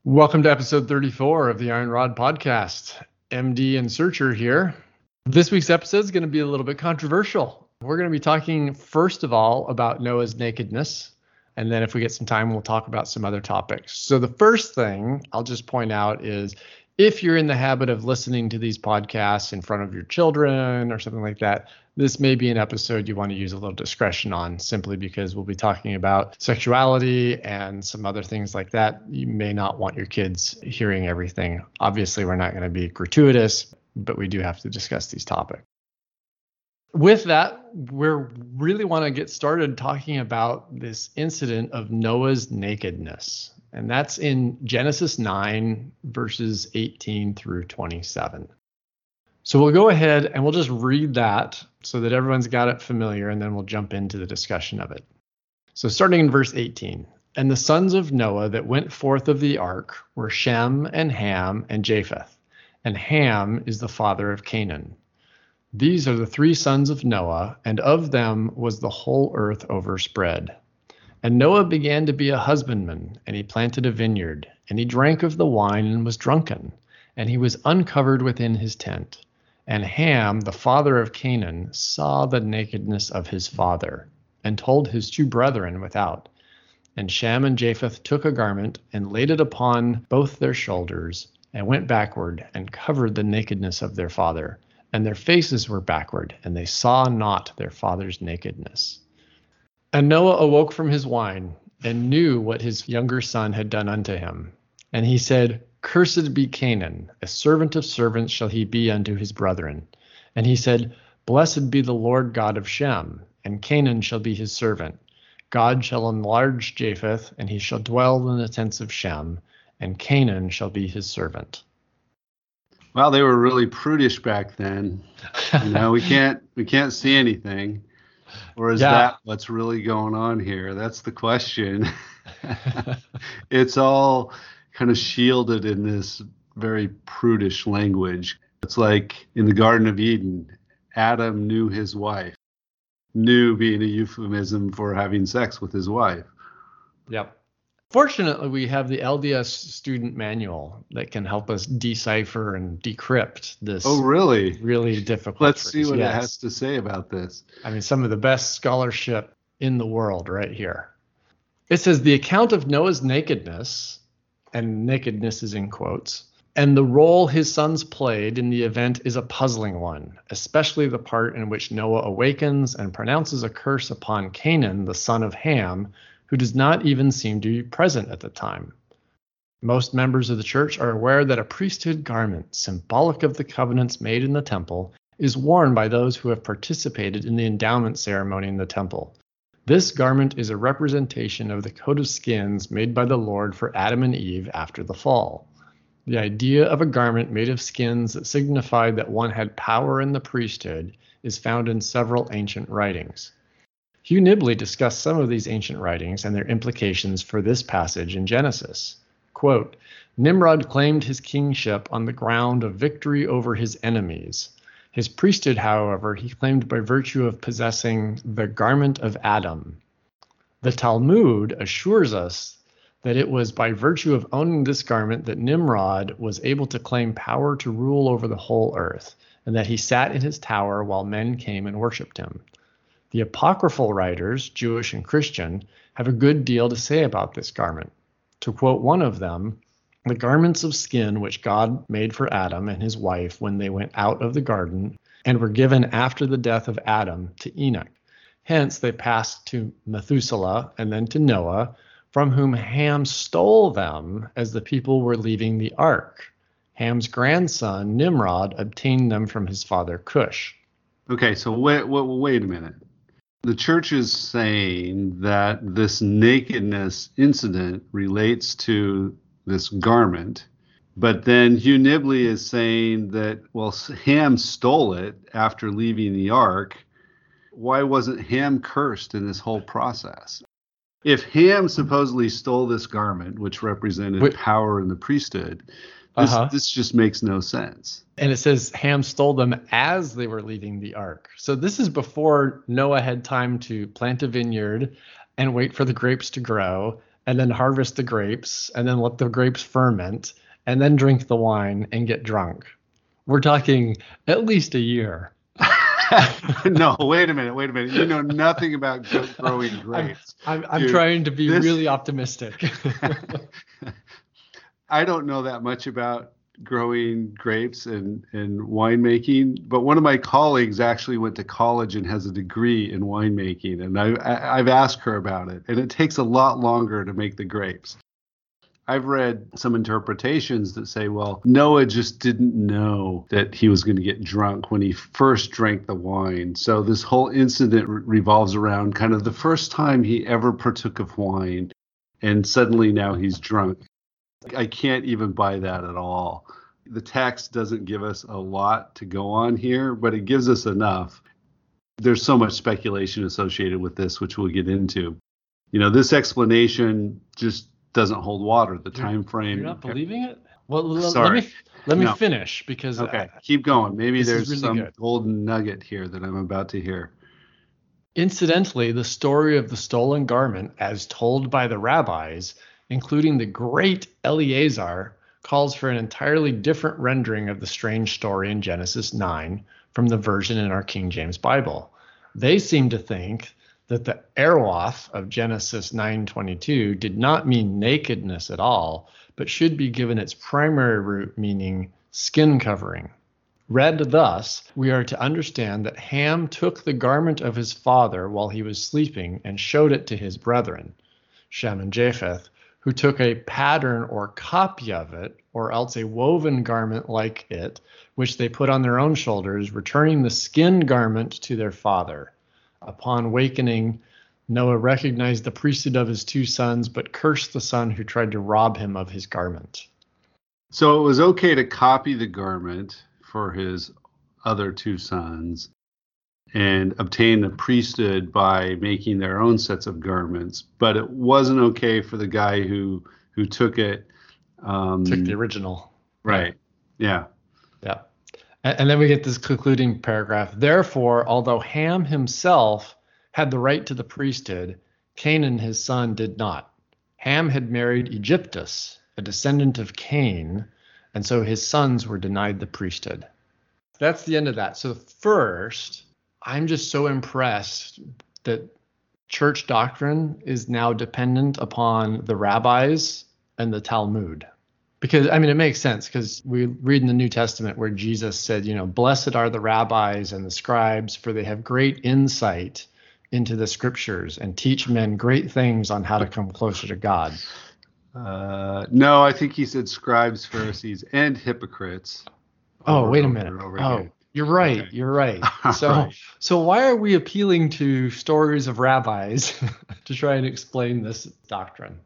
Welcome to episode 34 of the Iron Rod Podcast. MD and Searcher here. This week's episode is going to be a little bit controversial. We're going to be talking, first of all, about Noah's nakedness. And then if we get some time, we'll talk about some other topics. So the first thing I'll just point out is if you're in the habit of listening to these podcasts in front of your children or something like that, this may be an episode you want to use a little discretion on, simply because we'll be talking about sexuality and some other things like that. You may not want your kids hearing everything. Obviously, we're not going to be gratuitous, but we do have to discuss these topics. With that, we really want to get started talking about this incident of Noah's nakedness. And that's in Genesis 9, verses 18 through 27. So we'll go ahead and we'll just read that so that everyone's got it familiar, and then we'll jump into the discussion of it. So starting in verse 18, and the sons of Noah that went forth of the ark were Shem and Ham and Japheth, and Ham is the father of Canaan. These are the three sons of Noah, and of them was the whole earth overspread. And Noah began to be a husbandman, and he planted a vineyard, and he drank of the wine and was drunken, and he was uncovered within his tent. And Ham, the father of Canaan, saw the nakedness of his father, and told his two brethren without. And Shem and Japheth took a garment, and laid it upon both their shoulders, and went backward, and covered the nakedness of their father. And their faces were backward, and they saw not their father's nakedness. And Noah awoke from his wine, and knew what his younger son had done unto him. And he said, Cursed be Canaan, a servant of servants shall he be unto his brethren. And he said, Blessed be the Lord God of Shem, and Canaan shall be his servant. God shall enlarge Japheth, and he shall dwell in the tents of Shem, and Canaan shall be his servant. Well, they were really prudish back then. We can't see anything. Or is that what's really going on here? That's the question. It's all kind of shielded in this very prudish language. It's like in the Garden of Eden, Adam knew his wife. Knew being a euphemism for having sex with his wife. Yep. Fortunately, we have the LDS student manual that can help us decipher and decrypt this. Oh, really? Really difficult. Let's see what it has to say about this. I mean, some of the best scholarship in the world right here. It says the account of Noah's nakedness, and nakedness is in quotes, and the role his sons played in the event is a puzzling one, especially the part in which Noah awakens and pronounces a curse upon Canaan, the son of Ham, who does not even seem to be present at the time. Most members of the church are aware that a priesthood garment, symbolic of the covenants made in the temple, is worn by those who have participated in the endowment ceremony in the temple. This garment is a representation of the coat of skins made by the Lord for Adam and Eve after the fall. The idea of a garment made of skins that signified that one had power in the priesthood is found in several ancient writings. Hugh Nibley discussed some of these ancient writings and their implications for this passage in Genesis. Quote, Nimrod claimed his kingship on the ground of victory over his enemies. His priesthood, however, he claimed by virtue of possessing the garment of Adam. The Talmud assures us that it was by virtue of owning this garment that Nimrod was able to claim power to rule over the whole earth, and that he sat in his tower while men came and worshipped him. The apocryphal writers, Jewish and Christian, have a good deal to say about this garment. To quote one of them, the garments of skin which God made for Adam and his wife when they went out of the garden and were given after the death of Adam to Enoch. Hence they passed to Methuselah and then to Noah, from whom Ham stole them as the people were leaving the ark. Ham's grandson, Nimrod, obtained them from his father Cush. Okay, so wait a minute. The church is saying that this nakedness incident relates to this garment, but then Hugh Nibley is saying that, well, Ham stole it after leaving the ark. Why wasn't Ham cursed in this whole process? If Ham supposedly stole this garment, which represented power in the priesthood, this just makes no sense. And it says Ham stole them as they were leaving the ark. So this is before Noah had time to plant a vineyard and wait for the grapes to grow, and then harvest the grapes, and then let the grapes ferment, and then drink the wine and get drunk. We're talking at least a year. No, wait a minute. You know nothing about growing grapes. I'm trying to be really optimistic. I don't know that much about growing grapes and winemaking, but one of my colleagues actually went to college and has a degree in winemaking, and I've asked her about it, and it takes a lot longer to make the grapes. I've read some interpretations that say, well, Noah just didn't know that he was going to get drunk when he first drank the wine. So this whole incident revolves around kind of the first time he ever partook of wine, and suddenly now he's drunk. I can't even buy that at all. The text doesn't give us a lot to go on here, but it gives us enough. There's so much speculation associated with this, which we'll get into. You know, this explanation just doesn't hold water. The time frame. You're not believing it? Well, sorry. Let me finish because okay, keep going. Maybe there's really some good. golden nugget here that I'm about to hear. Incidentally, the story of the stolen garment, as told by the rabbis, including the great Eleazar, calls for an entirely different rendering of the strange story in Genesis 9 from the version in our King James Bible. They seem to think that the eroth of Genesis 9:22 did not mean nakedness at all, but should be given its primary root meaning skin covering. Read thus, we are to understand that Ham took the garment of his father while he was sleeping and showed it to his brethren, Shem and Japheth, who took a pattern or copy of it, or else a woven garment like it, which they put on their own shoulders, returning the skin garment to their father. Upon wakening, Noah recognized the priesthood of his two sons, but cursed the son who tried to rob him of his garment. So it was okay to copy the garment for his other two sons and obtain the priesthood by making their own sets of garments, but it wasn't okay for the guy who took it. Took the original. Right. Yeah. Yeah. And then we get this concluding paragraph. Therefore, although Ham himself had the right to the priesthood, Canaan his son did not. Ham had married Egyptus, a descendant of Cain, and so his sons were denied the priesthood. That's the end of that. So first, I'm just so impressed that church doctrine is now dependent upon the rabbis and the Talmud. Because, I mean, it makes sense because we read in the New Testament where Jesus said, you know, blessed are the rabbis and the scribes, for they have great insight into the scriptures and teach men great things on how to come closer to God. No, I think he said scribes, Pharisees, and hypocrites. Oh, wait a minute. Oh, you're right. Okay. You're right. So why are we appealing to stories of rabbis to try and explain this doctrine?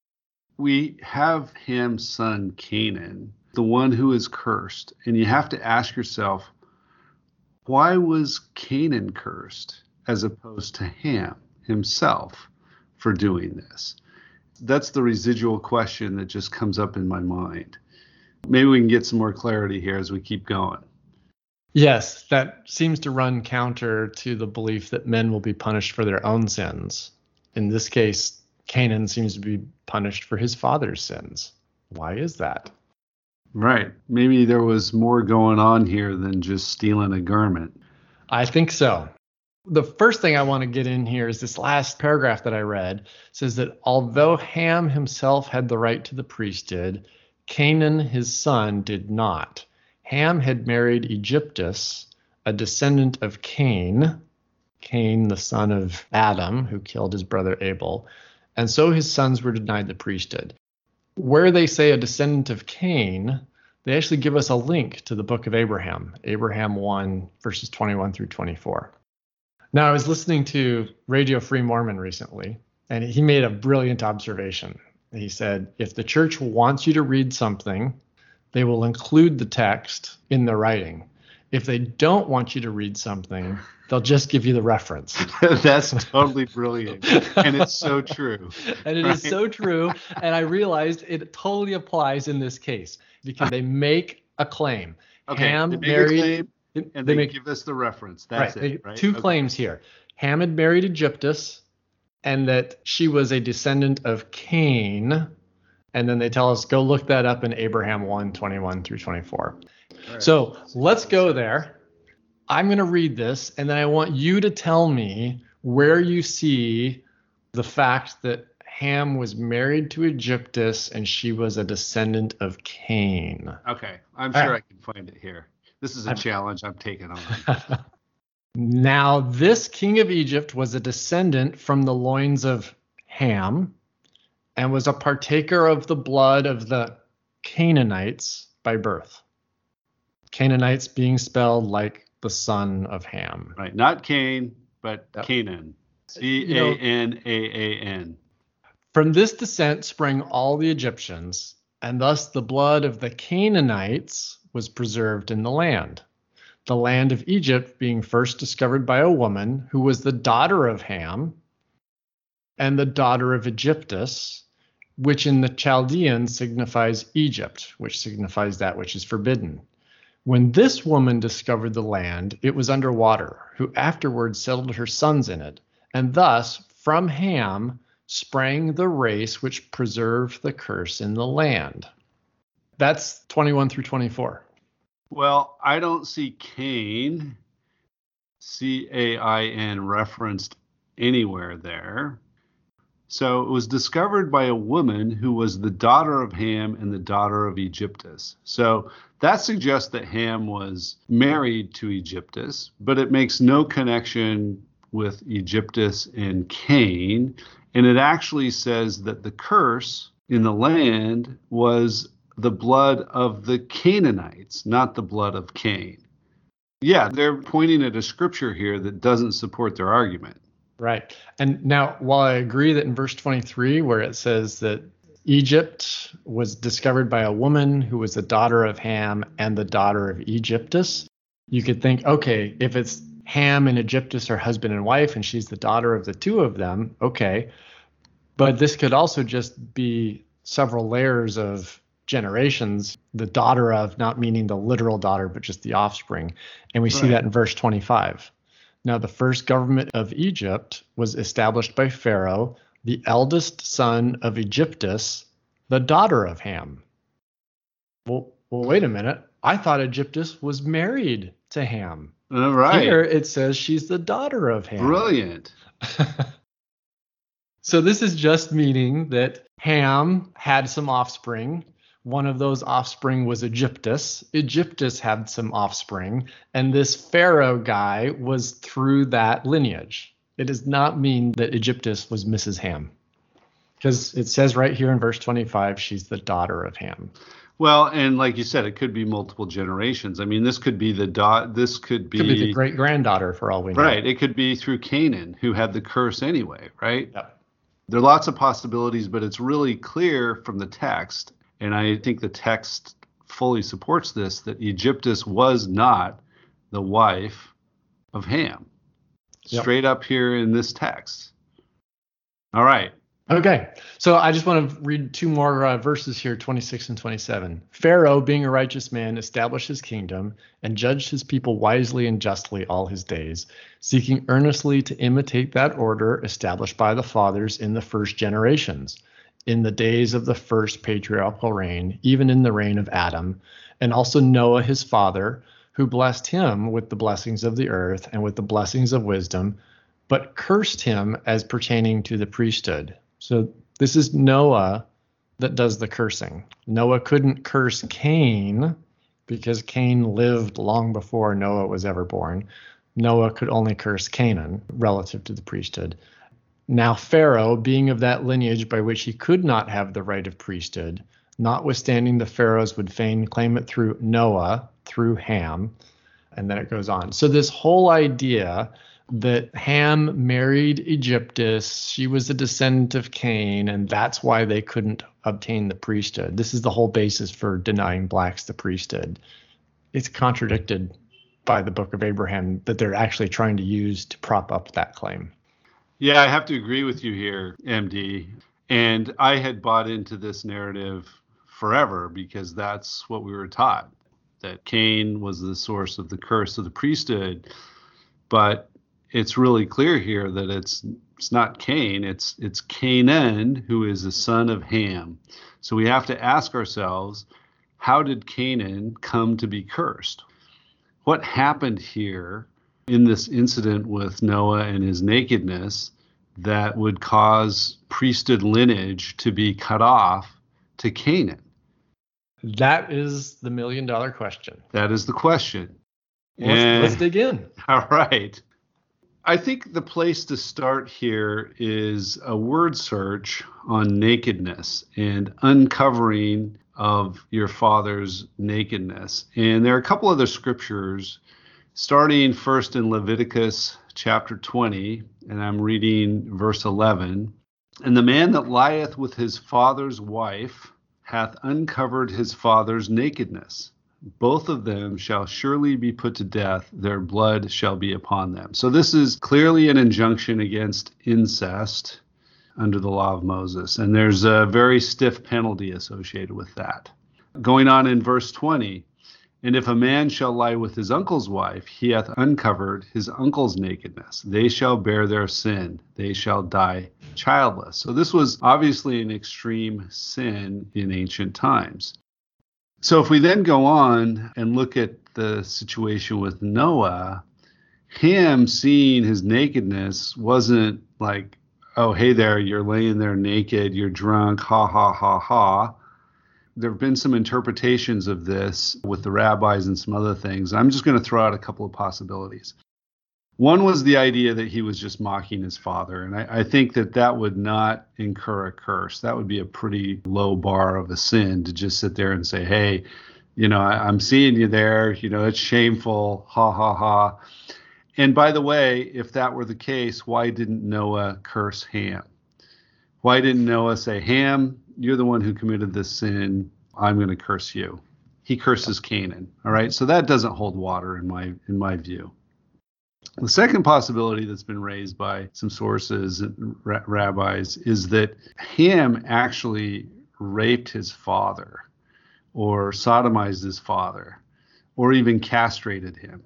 We have Ham's son Canaan, the one who is cursed. And you have to ask yourself, why was Canaan cursed as opposed to Ham himself for doing this? That's the residual question that just comes up in my mind. Maybe we can get some more clarity here as we keep going. Yes, that seems to run counter to the belief that men will be punished for their own sins. In this case, Canaan seems to be punished for his father's sins. Why is that? Right. Maybe there was more going on here than just stealing a garment. I think so. The first thing I want to get in here is this last paragraph that I read. It says that although Ham himself had the right to the priesthood, Canaan, his son, did not. Ham had married Egyptus, a descendant of Cain, the son of Adam, who killed his brother Abel, and so his sons were denied the priesthood. Where they say a descendant of Cain, they actually give us a link to the book of Abraham, Abraham 1, verses 21 through 24. Now, I was listening to Radio Free Mormon recently, and he made a brilliant observation. He said, if the church wants you to read something, they will include the text in their writing. If they don't want you to read something, they'll just give you the reference. That's totally brilliant. And it's so true. And it is so true. And I realized it totally applies in this case because they make a claim. Okay, Ham they make married, a claim and they give us the reference. That's right, it, right? Two claims here. Ham had married Egyptus, and that she was a descendant of Cain. And then they tell us, go look that up in Abraham 1:21 through 24. Right. So let's go there. I'm going to read this, and then I want you to tell me where you see the fact that Ham was married to Egyptus and she was a descendant of Cain. Okay, I'm sure I can find it here. This is a challenge I'm taking on. Now, this king of Egypt was a descendant from the loins of Ham and was a partaker of the blood of the Canaanites by birth. Canaanites being spelled like the son of Ham. Right, not Cain, but Canaan. Canaan. From this descent sprang all the Egyptians, and thus the blood of the Canaanites was preserved in the land of Egypt being first discovered by a woman who was the daughter of Ham and the daughter of Egyptus, which in the Chaldean signifies Egypt, which signifies that which is forbidden. When this woman discovered the land, it was under water, who afterwards settled her sons in it, and thus from Ham sprang the race which preserved the curse in the land. That's 21 through 24. Well, I don't see Cain, Cain, referenced anywhere there. So it was discovered by a woman who was the daughter of Ham and the daughter of Egyptus. So that suggests that Ham was married to Egyptus, but it makes no connection with Egyptus and Cain. And it actually says that the curse in the land was the blood of the Canaanites, not the blood of Cain. Yeah, they're pointing at a scripture here that doesn't support their argument. Right. And now, while I agree that in verse 23, where it says that Egypt was discovered by a woman who was the daughter of Ham and the daughter of Egyptus, you could think, okay, if it's Ham and Egyptus are husband and wife, and she's the daughter of the two of them, okay. But this could also just be several layers of generations, the daughter of, not meaning the literal daughter, but just the offspring. And we see that in verse 25. Now, the first government of Egypt was established by Pharaoh, the eldest son of Egyptus, the daughter of Ham. Well, wait a minute. I thought Egyptus was married to Ham. All right. Here it says she's the daughter of Ham. Brilliant. So this is just meaning that Ham had some offspring. One of those offspring was Egyptus. Egyptus had some offspring, and this Pharaoh guy was through that lineage. It does not mean that Egyptus was Mrs. Ham, because it says right here in verse 25, she's the daughter of Ham. Well, and like you said, it could be multiple generations. I mean, this could be this could be the great granddaughter for all we know. Right. It could be through Canaan, who had the curse anyway, right? Yep. There are lots of possibilities, but it's really clear from the text, and I think the text fully supports this, that Egyptus was not the wife of Ham. Yep. Straight up here in this text. All right. Okay, so I just want to read two more verses here, 26 and 27. Pharaoh, being a righteous man, established his kingdom and judged his people wisely and justly all his days, seeking earnestly to imitate that order established by the fathers in the first generations, in the days of the first patriarchal reign, even in the reign of Adam, and also Noah his father, who blessed him with the blessings of the earth and with the blessings of wisdom, but cursed him as pertaining to the priesthood. So this is Noah that does the cursing. Noah couldn't curse Cain because Cain lived long before Noah was ever born. Noah could only curse Canaan relative to the priesthood. Now Pharaoh, being of that lineage by which he could not have the right of priesthood, notwithstanding the pharaohs would fain claim it through Noah, through Ham, and then it goes on. So this whole idea that Ham married Egyptus, she was a descendant of Cain, and that's why they couldn't obtain the priesthood. This is the whole basis for denying blacks the priesthood. It's contradicted by the Book of Abraham that they're actually trying to use to prop up that claim. Yeah, I have to agree with you here, MD. And I had bought into this narrative forever because that's what we were taught, that Cain was the source of the curse of the priesthood. But it's really clear here that it's not Cain, it's Canaan, who is the son of Ham. So we have to ask ourselves, how did Canaan come to be cursed? What happened here in this incident with Noah and his nakedness that would cause priesthood lineage to be cut off to Canaan? That is the $1 million question. That is the question. Let's dig in. All right. I think the place to start here is a word search on nakedness and uncovering of your father's nakedness. And there are a couple other scriptures, starting first in Leviticus chapter 20, and I'm reading verse 11. And the man that lieth with his father's wife hath uncovered his father's nakedness. Both of them shall surely be put to death, their blood shall be upon them. So this is clearly an injunction against incest under the law of Moses, and there's a very stiff penalty associated with that. Going on in verse 20, and if a man shall lie with his uncle's wife, he hath uncovered his uncle's nakedness. They shall bear their sin. They shall die childless. So this was obviously an extreme sin in ancient times. So if we then go on and look at the situation with Noah, Ham seeing his nakedness wasn't like, oh, hey there, you're laying there naked, you're drunk, ha, ha, ha, ha. There have been some interpretations of this with the rabbis and some other things. I'm just going to throw out a couple of possibilities. One was the idea that he was just mocking his father. And I think that would not incur a curse. That would be a pretty low bar of a sin to just sit there and say, hey, I'm seeing you there. It's shameful. Ha, ha, ha. And by the way, if that were the case, why didn't Noah curse Ham? Why didn't Noah say, Ham, you're the one who committed this sin. I'm going to curse you. He curses Canaan. All right. So that doesn't hold water in my view. The second possibility that's been raised by some sources, rabbis, is that Ham actually raped his father or sodomized his father or even castrated him,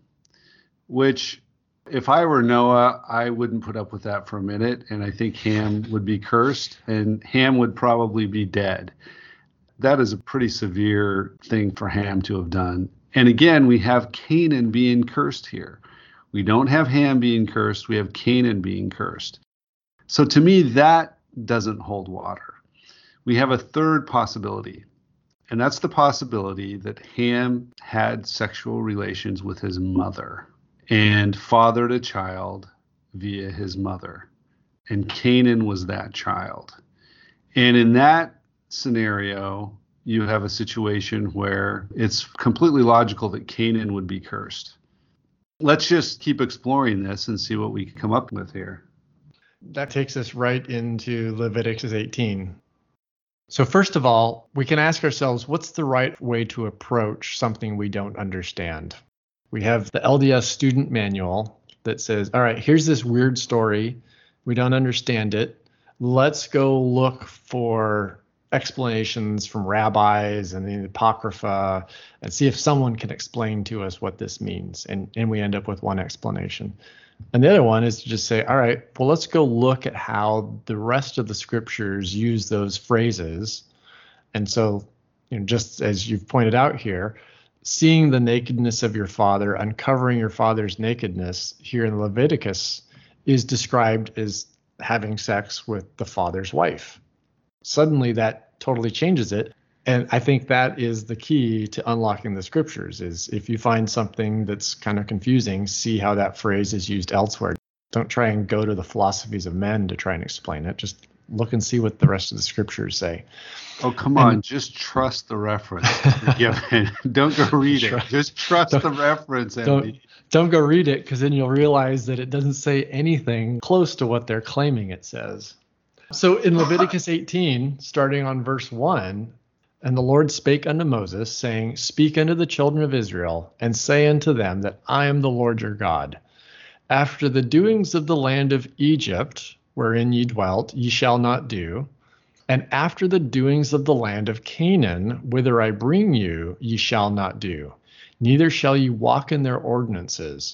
which if I were Noah, I wouldn't put up with that for a minute. And I think Ham would be cursed and Ham would probably be dead. That is a pretty severe thing for Ham to have done. And again, we have Canaan being cursed here. We don't have Ham being cursed. We have Canaan being cursed. So to me, that doesn't hold water. We have a third possibility, and that's the possibility that Ham had sexual relations with his mother and fathered a child via his mother. And Canaan was that child. And in that scenario, you have a situation where it's completely logical that Canaan would be cursed. Let's just keep exploring this and see what we can come up with here. That takes us right into Leviticus 18. So first of all, we can ask ourselves, what's the right way to approach something we don't understand? We have the LDS student manual that says, all right, here's this weird story. We don't understand it. Let's go look for explanations from rabbis and the Apocrypha and see if someone can explain to us what this means. And we end up with one explanation. And the other one is to just say, all right, well, let's go look at how the rest of the scriptures use those phrases. And so, just as you've pointed out here, seeing the nakedness of your father, uncovering your father's nakedness here in Leviticus is described as having sex with the father's wife. Suddenly that totally changes it. And I think that is the key to unlocking the scriptures is if you find something that's kind of confusing, see how that phrase is used elsewhere. Don't try and go to the philosophies of men to try and explain it. Just look and see what the rest of the scriptures say. Oh, come on. Just trust the reference. Don't go read it. Just trust the reference, Andy. Don't go read it, because then you'll realize that it doesn't say anything close to what they're claiming it says. So in Leviticus 18, starting on verse 1, and the Lord spake unto Moses, saying, Speak unto the children of Israel, and say unto them that I am the Lord your God. After the doings of the land of Egypt, wherein ye dwelt, ye shall not do. And after the doings of the land of Canaan, whither I bring you, ye shall not do. Neither shall ye walk in their ordinances.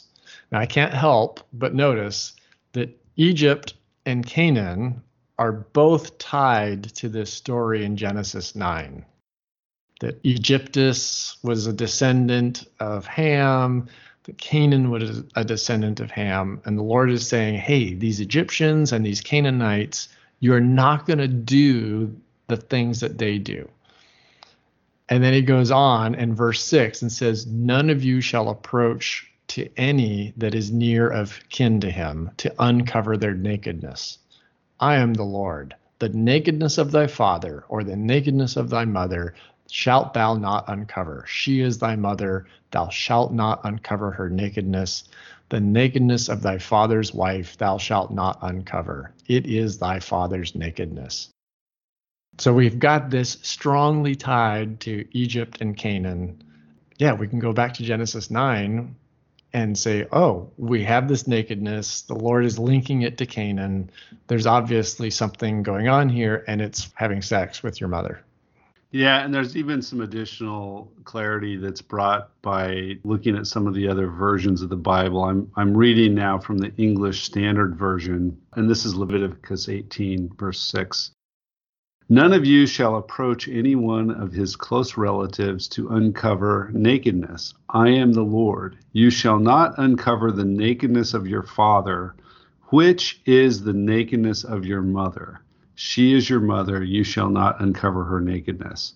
Now, I can't help but notice that Egypt and Canaan are both tied to this story in Genesis 9. That Egyptus was a descendant of Ham, that Canaan was a descendant of Ham. And the Lord is saying, hey, these Egyptians and these Canaanites, you're not going to do the things that they do. And then he goes on in verse 6 and says, none of you shall approach to any that is near of kin to him to uncover their nakedness. I am the Lord. The nakedness of thy father or the nakedness of thy mother shalt thou not uncover. She is thy mother. Thou shalt not uncover her nakedness. The nakedness of thy father's wife thou shalt not uncover. It is thy father's nakedness. So we've got this strongly tied to Egypt and Canaan. Yeah, we can go back to Genesis 9 and say, oh, we have this nakedness. The Lord is linking it to Canaan. There's obviously something going on here, and it's having sex with your mother. Yeah, and there's even some additional clarity that's brought by looking at some of the other versions of the Bible. I'm reading now from the English Standard Version, and this is Leviticus 18, verse 6. None of you shall approach any one of his close relatives to uncover nakedness. I am the Lord. You shall not uncover the nakedness of your father, which is the nakedness of your mother. She is your mother. You shall not uncover her nakedness.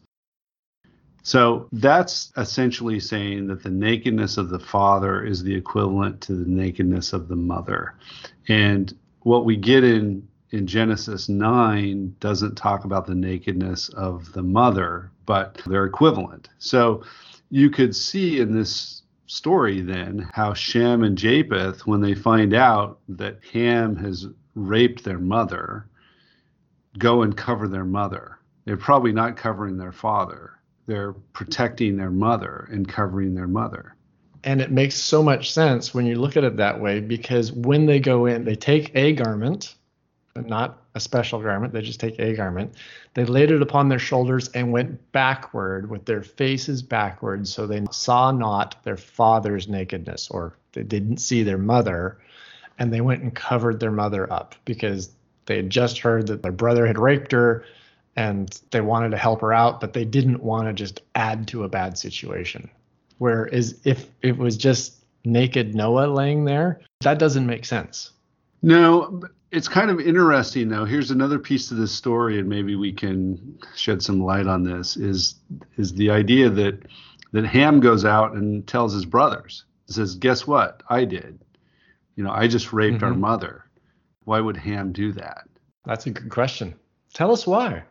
So that's essentially saying that the nakedness of the father is the equivalent to the nakedness of the mother. And what we get in Genesis 9 doesn't talk about the nakedness of the mother, but they're equivalent. So you could see in this story then how Shem and Japheth, when they find out that Ham has raped their mother, go and cover their mother. They're probably not covering their father. They're protecting their mother and covering their mother. And it makes so much sense when you look at it that way, because when they go in, they take a garment, but not a special garment. They just take a garment. They laid it upon their shoulders and went backward with their faces backwards, so they saw not their father's nakedness, or they didn't see their mother, and they went and covered their mother up because they had just heard that their brother had raped her and they wanted to help her out, but they didn't want to just add to a bad situation. Whereas if it was just naked Noah laying there, that doesn't make sense. No, it's kind of interesting, though. Here's another piece to this story, and maybe we can shed some light on this, is the idea that Ham goes out and tells his brothers, says, guess what? I did. I just raped our mother. Why would Ham do that? That's a good question. Tell us why.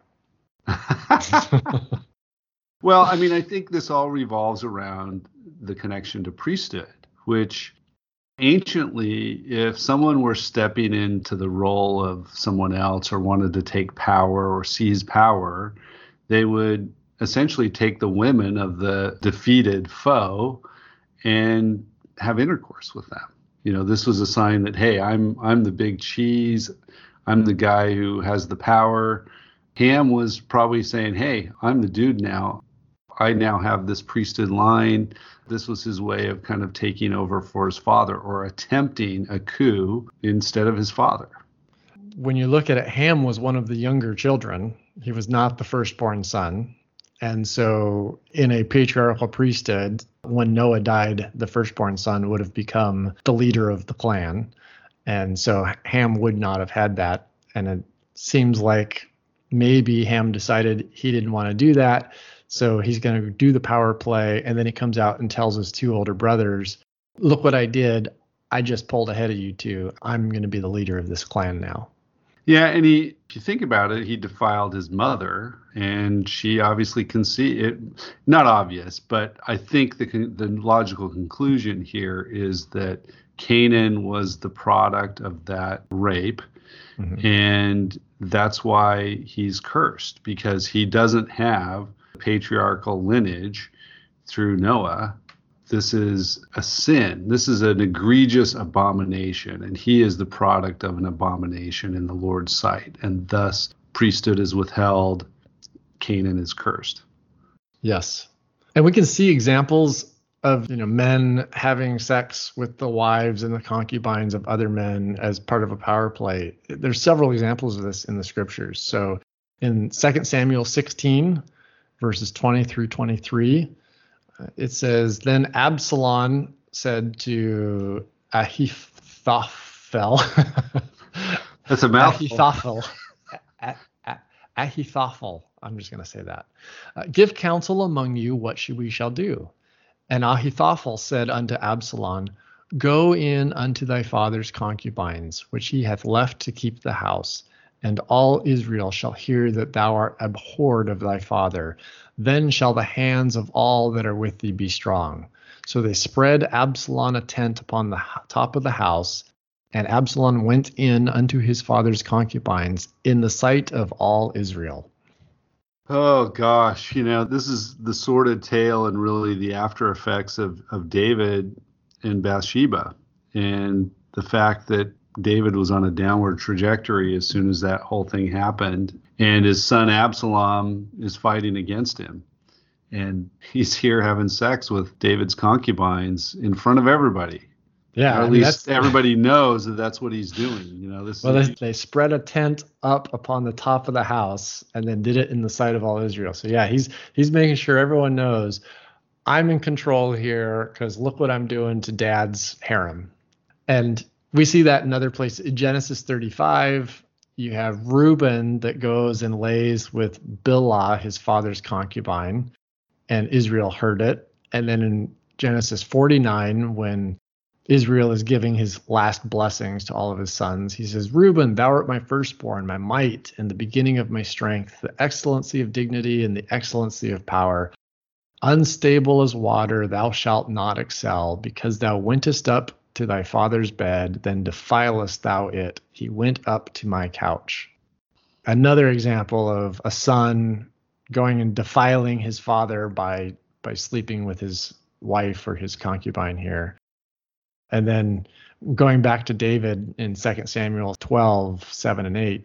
Well, I think this all revolves around the connection to priesthood, which anciently, if someone were stepping into the role of someone else or wanted to take power or seize power, they would essentially take the women of the defeated foe and have intercourse with them. This was a sign that, hey, I'm the big cheese. I'm the guy who has the power. Ham was probably saying, hey, I'm the dude now. I now have this priesthood line. This was his way of kind of taking over for his father, or attempting a coup instead of his father. When you look at it, Ham was one of the younger children. He was not the firstborn son. And so in a patriarchal priesthood, when Noah died, the firstborn son would have become the leader of the clan. And so Ham would not have had that. And it seems like maybe Ham decided he didn't want to do that. So he's going to do the power play. And then he comes out and tells his two older brothers, look what I did. I just pulled ahead of you two. I'm going to be the leader of this clan now. Yeah, and if you think about it, he defiled his mother, and she obviously conceived it. Not obvious, but I think the logical conclusion here is that Canaan was the product of that rape, and that's why he's cursed, because he doesn't have patriarchal lineage through Noah. This is a sin. This is an egregious abomination, and he is the product of an abomination in the Lord's sight, and thus priesthood is withheld. Canaan is cursed. Yes. And we can see examples of men having sex with the wives and the concubines of other men as part of a power play. There's several examples of this in the scriptures. So in 2 Samuel 16, verses 20 through 23, it says, Then Absalom said to Ahithophel, That's a mouthful. Ahithophel, I'm just going to say that. Give counsel among you what we shall do. And Ahithophel said unto Absalom, Go in unto thy father's concubines, which he hath left to keep the house, and all Israel shall hear that thou art abhorred of thy father. Then shall the hands of all that are with thee be strong. So they spread Absalom a tent upon the top of the house, and Absalom went in unto his father's concubines in the sight of all Israel. Oh gosh, this is the sordid tale and really the after effects of David and Bathsheba, and the fact that David was on a downward trajectory as soon as that whole thing happened, and his son Absalom is fighting against him, and he's here having sex with David's concubines in front of everybody. Yeah, or at least everybody knows that that's what he's doing. They spread a tent up upon the top of the house and then did it in the sight of all Israel. So yeah, he's making sure everyone knows I'm in control here because look what I'm doing to Dad's harem. And we see that in other places. In Genesis 35, you have Reuben that goes and lays with Bilhah, his father's concubine, and Israel heard it. And then in Genesis 49, when Israel is giving his last blessings to all of his sons, he says, Reuben, thou art my firstborn, my might, and the beginning of my strength, the excellency of dignity and the excellency of power. Unstable as water, thou shalt not excel, because thou wentest up to thy father's bed, then defilest thou it. He went up to my couch. Another example of a son going and defiling his father by sleeping with his wife or his concubine here. And then going back to David in 2 Samuel 12, 7 and 8,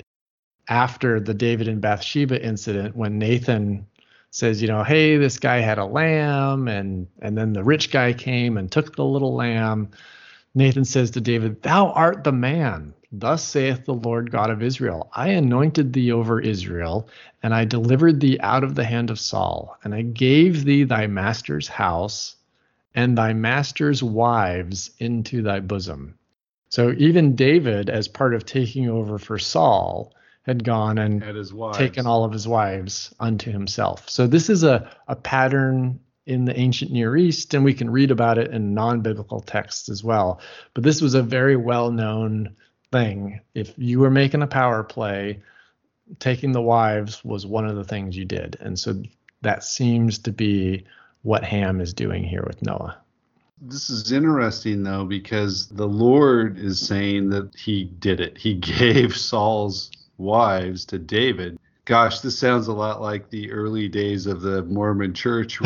after the David and Bathsheba incident, when Nathan says, hey, this guy had a lamb, and then the rich guy came and took the little lamb, Nathan says to David, Thou art the man. Thus saith the Lord God of Israel, I anointed thee over Israel, and I delivered thee out of the hand of Saul, and I gave thee thy master's house and thy master's wives into thy bosom. So even David, as part of taking over for Saul, had gone and taken all of his wives unto himself. So this is a pattern in the ancient Near East, and we can read about it in non-biblical texts as well. But this was a very well-known thing. If you were making a power play, taking the wives was one of the things you did. And so that seems to be what Ham is doing here with Noah. This is interesting, though, because the Lord is saying that he did it. He gave Saul's wives to David. Gosh, this sounds a lot like the early days of the Mormon church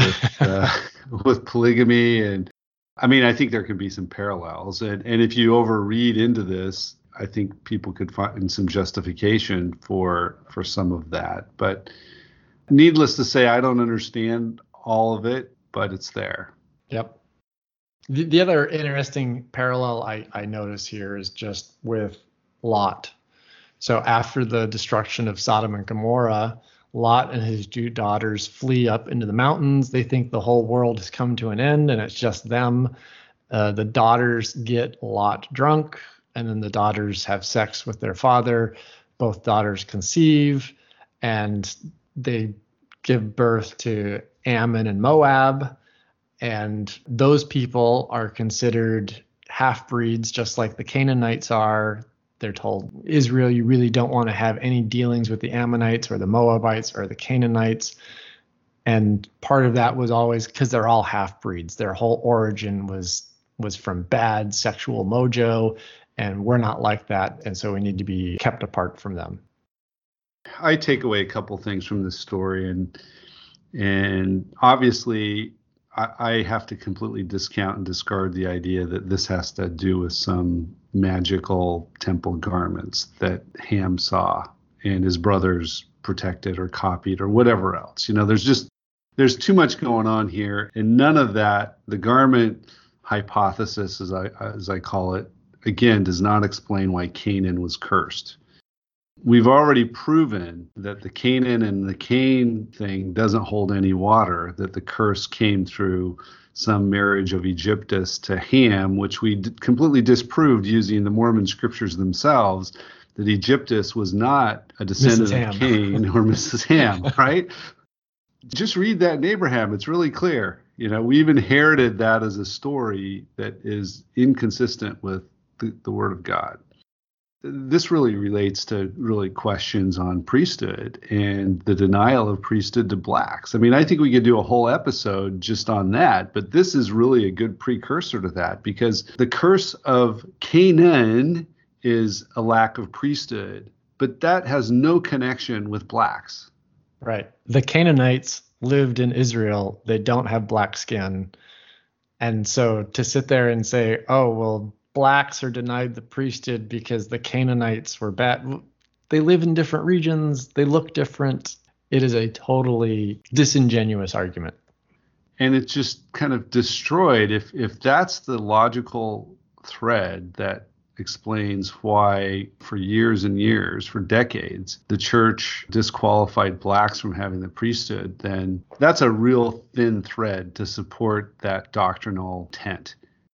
with polygamy. And I mean, I think there can be some parallels. And if you overread into this, I think people could find some justification for some of that. But needless to say, I don't understand all of it, but it's there. Yep. The other interesting parallel I notice here is just with Lot. So after the destruction of Sodom and Gomorrah, Lot and his two daughters flee up into the mountains. They think the whole world has come to an end and it's just them. The daughters get Lot drunk, and then the daughters have sex with their father. Both daughters conceive, and they give birth to Ammon and Moab. And those people are considered half-breeds, just like the Canaanites are. They're told, Israel, you really don't want to have any dealings with the Ammonites or the Moabites or the Canaanites. And part of that was always because they're all half-breeds. Their whole origin was from bad sexual mojo, and we're not like that. And so we need to be kept apart from them. I take away a couple things from this story, and obviously I have to completely discount and discard the idea that this has to do with some magical temple garments that Ham saw and his brothers protected or copied or whatever else. There's there's too much going on here, and none of that, the garment hypothesis, as I call it, again, does not explain why Canaan was cursed. We've already proven that the Canaan and the Cain thing doesn't hold any water, that the curse came through some marriage of Egyptus to Ham, which we completely disproved using the Mormon scriptures themselves, that Egyptus was not a descendant of Cain or Mrs. Ham, right? Just read that in Abraham. It's really clear. We've inherited that as a story that is inconsistent with the Word of God. This really relates to questions on priesthood and the denial of priesthood to blacks. I mean, I think we could do a whole episode just on that, but this is really a good precursor to that, because the curse of Canaan is a lack of priesthood, but that has no connection with blacks. Right. The Canaanites lived in Israel. They don't have black skin. And so to sit there and say, oh, well, blacks are denied the priesthood because the Canaanites were bad. They live in different regions. They look different. It is a totally disingenuous argument. And it's just kind of destroyed. If that's the logical thread that explains why for years and years, for decades, the church disqualified blacks from having the priesthood, then that's a real thin thread to support that doctrinal tent.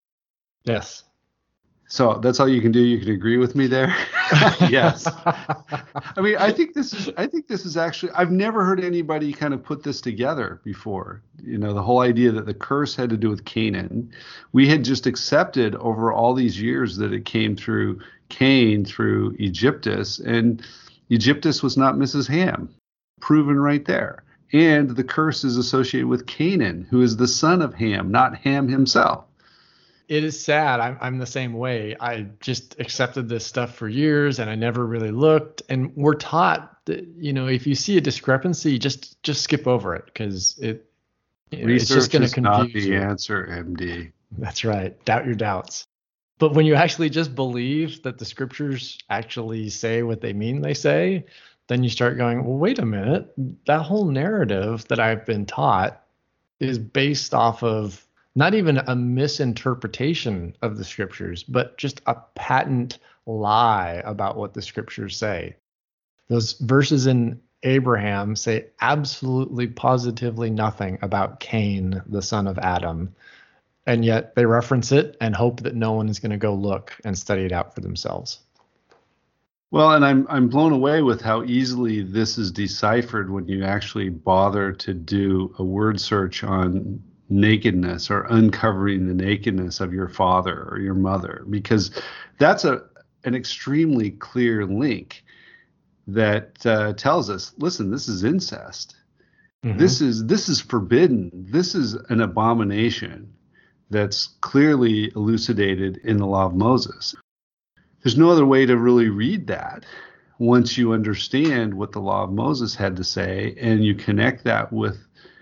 Yes. So that's all you can do. You can agree with me there. Yes. I mean, I think this is actually, I've never heard anybody kind of put this together before. The whole idea that the curse had to do with Canaan. We had just accepted over all these years that it came through Cain, through Egyptus, and Egyptus was not Mrs. Ham. Proven right there. And the curse is associated with Canaan, who is the son of Ham, not Ham himself. It is sad. I'm the same way. I just accepted this stuff for years and I never really looked. And we're taught that, if you see a discrepancy, just skip over it, because it's just going to confuse not the you. Answer, MD. That's right. Doubt your doubts. But when you actually just believe that the scriptures actually say what they mean they say, then you start going, well, wait a minute. That whole narrative that I've been taught is based off of not even a misinterpretation of the scriptures, but just a patent lie about what the scriptures say. Those verses in Abraham say absolutely positively nothing about Cain, the son of Adam. And yet they reference it and hope that no one is going to go look and study it out for themselves. Well, and I'm blown away with how easily this is deciphered when you actually bother to do a word search on nakedness or uncovering the nakedness of your father or your mother, because that's an extremely clear link that tells us, listen, this is incest. Mm-hmm. This is forbidden. This is an abomination that's clearly elucidated in the law of Moses. There's no other way to really read that once you understand what the law of Moses had to say and you connect that with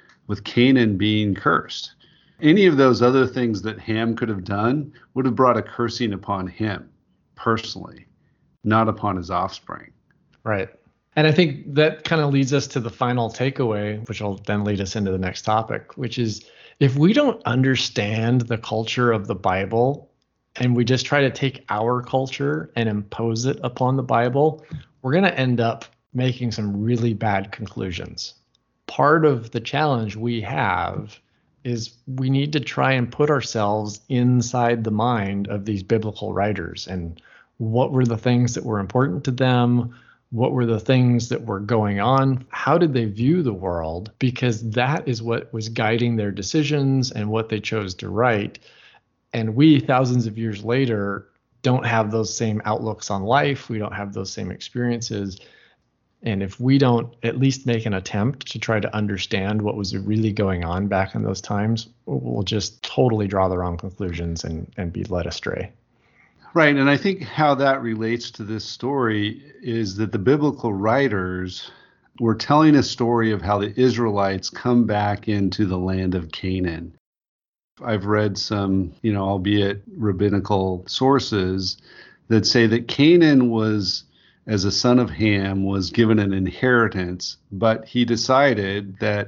Canaan being cursed. Any of those other things that Ham could have done would have brought a cursing upon him personally, not upon his offspring. Right. And I think that kind of leads us to the final takeaway, which will then lead us into the next topic, which is if we don't understand the culture of the Bible and we just try to take our culture and impose it upon the Bible, we're going to end up making some really bad conclusions. Part of the challenge we have is we need to try and put ourselves inside the mind of these biblical writers and what were the things that were important to them? What were the things that were going on? How did they view the world? Because that is what was guiding their decisions and what they chose to write. And we, thousands of years later, don't have those same outlooks on life. We don't have those same experiences. And if we don't at least make an attempt to try to understand what was really going on back in those times, we'll just totally draw the wrong conclusions and be led astray. Right. And I think how that relates to this story is that the biblical writers were telling a story of how the Israelites come back into the land of Canaan. I've read some, albeit rabbinical sources that say that Canaan was, as a son of Ham, was given an inheritance, but he decided that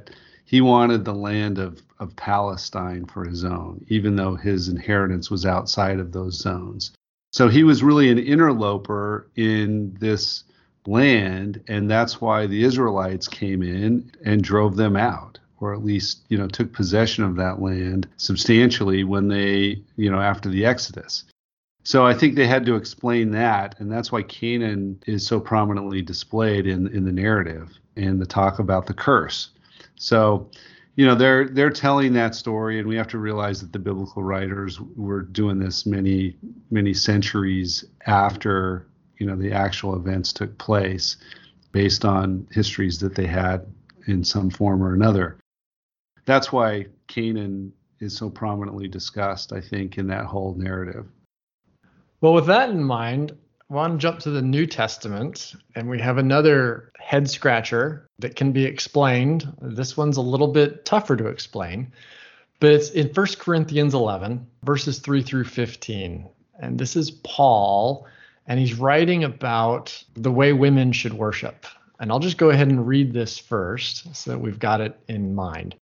he wanted the land of Palestine for his own, even though his inheritance was outside of those zones. So he was really an interloper in this land, and that's why the Israelites came in and drove them out, or at least, took possession of that land substantially when they, after the Exodus. So I think they had to explain that, and that's why Canaan is so prominently displayed in the narrative and the talk about the curse. So, they're telling that story, and we have to realize that the biblical writers were doing this many, many centuries after, the actual events took place, based on histories that they had in some form or another. That's why Canaan is so prominently discussed, I think, in that whole narrative. Well, with that in mind, I want to jump to the New Testament, and we have another head scratcher that can be explained. This one's a little bit tougher to explain, but it's in 1 Corinthians 11, verses 3 through 15. And this is Paul, and he's writing about the way women should worship. And I'll just go ahead and read this first so that we've got it in mind.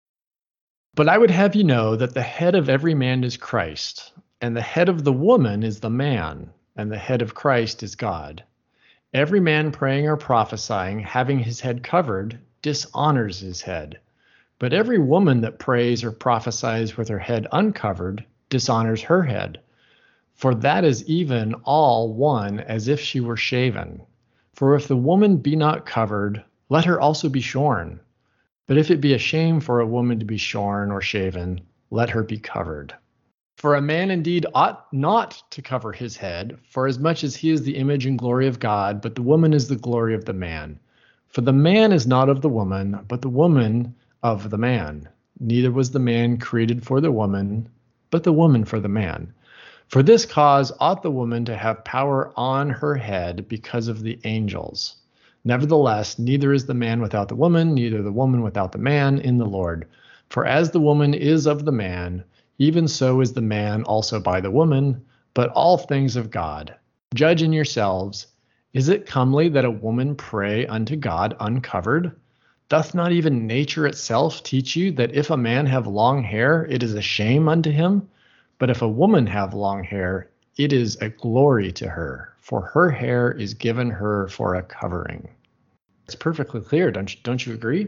But I would have you know that the head of every man is Christ, and the head of the woman is the man, and the head of Christ is God. Every man praying or prophesying, having his head covered, dishonors his head. But every woman that prays or prophesies with her head uncovered dishonors her head. For that is even all one as if she were shaven. For if the woman be not covered, let her also be shorn. But if it be a shame for a woman to be shorn or shaven, let her be covered. For a man indeed ought not to cover his head, for as much as he is the image and glory of God, but the woman is the glory of the man. For the man is not of the woman, but the woman of the man. Neither was the man created for the woman, but the woman for the man. For this cause ought the woman to have power on her head because of the angels. Nevertheless, neither is the man without the woman, neither the woman without the man in the Lord. For as the woman is of the man, even so is the man also by the woman, but all things of God. Judge in yourselves. Is it comely that a woman pray unto God uncovered? Doth not even nature itself teach you that if a man have long hair, it is a shame unto him? But if a woman have long hair, it is a glory to her, for her hair is given her for a covering. It's perfectly clear, don't you agree?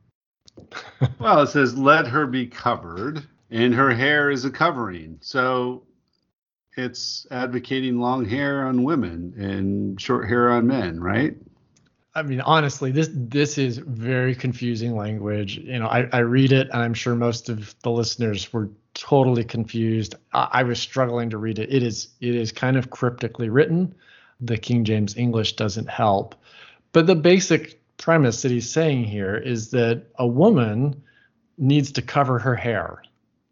Well, it says, let her be covered, and her hair is a covering. So it's advocating long hair on women and short hair on men, right? I mean, honestly, this is very confusing language. I read it, and I'm sure most of the listeners were totally confused. I was struggling to read it. It is kind of cryptically written. The King James English doesn't help. But the basic premise that he's saying here is that a woman needs to cover her hair.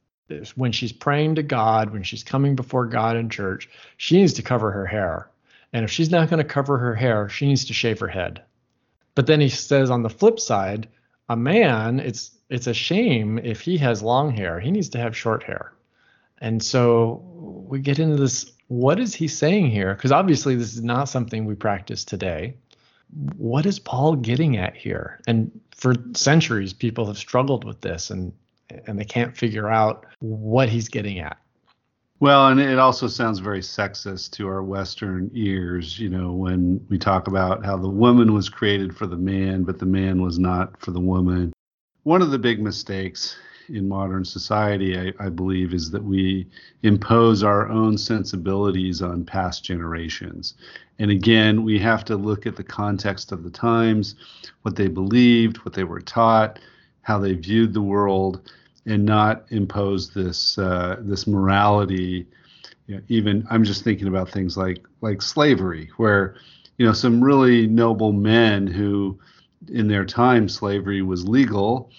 When she's praying to God, when she's coming before God in church, she needs to cover her hair. And if she's not going to cover her hair, she needs to shave her head. But then he says on the flip side, a man, it's a shame if he has long hair. He needs to have short hair. And so we get into this, what is he saying here? Because obviously this is not something we practice today. What is Paul getting at here? And for centuries, people have struggled with this, and they can't figure out what he's getting at. Well, and it also sounds very sexist to our Western ears, when we talk about how the woman was created for the man, but the man was not for the woman. One of the big mistakes in modern society, I believe, is that we impose our own sensibilities on past generations. And again, we have to look at the context of the times, what they believed, what they were taught, how they viewed the world, and not impose this morality. Even I'm just thinking about things like slavery, where some really noble men who, in their time, slavery was legal,